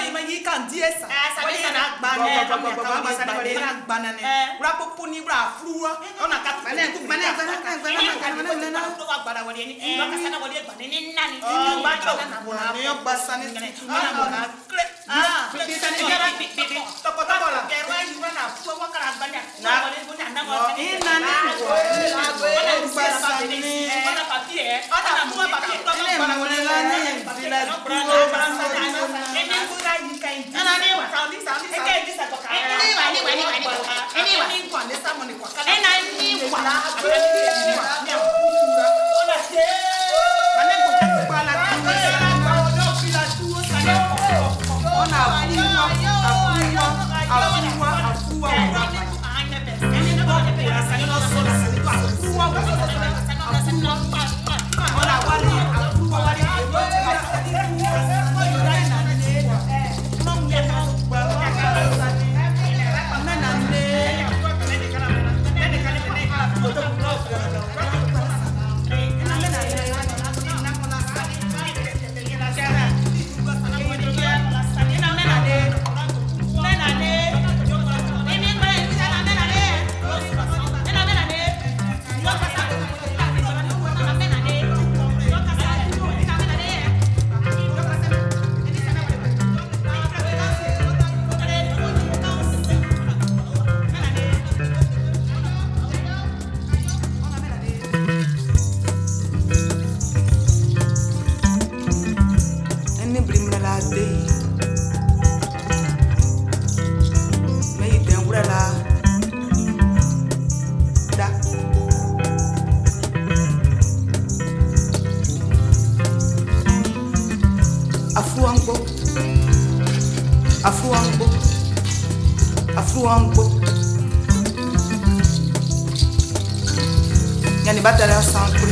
Yani batala sankuri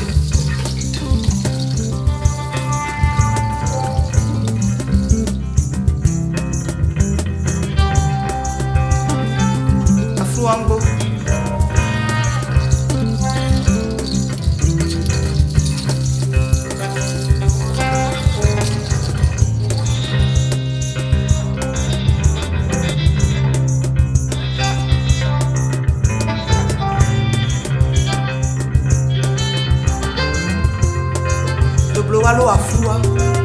Afuango Walo afua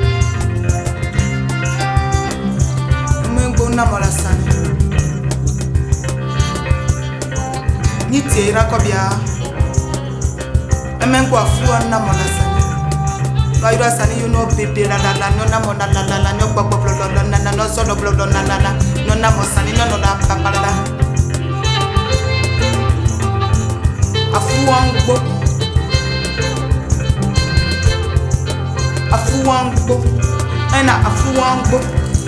Mwengo na molasani Niti irakobia Mwengo afua na molasani Wairo sani you know baby la la la no na mo la la la la no gbogbo blo lo na na no solo blo lo na la la no na mo sani no no la papala Afuango Afuango, ena afuango.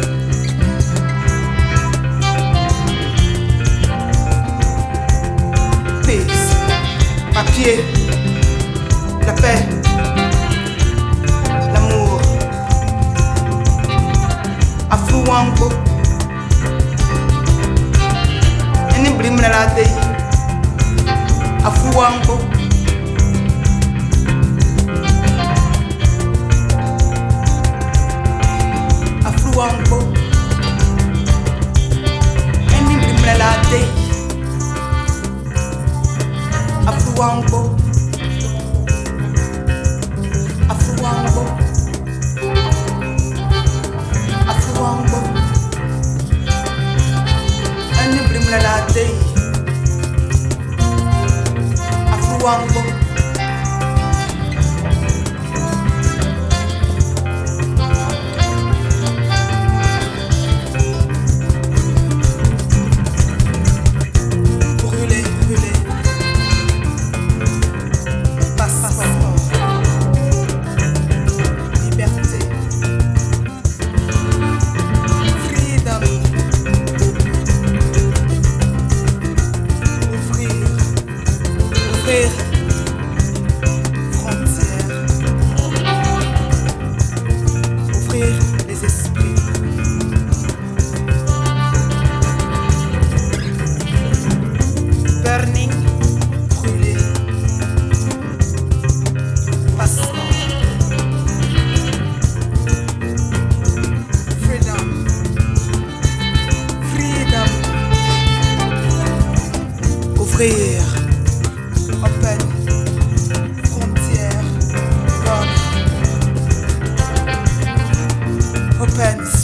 Peace, papier, la paix, l'amour. Afuango, eni brimna la dei. Afuango. Afuango, eni brimna la dei. Afuango, afuango, afuango, eni brimna la dei. Afuango. Ouvrir. Open. Frontière. God. Open.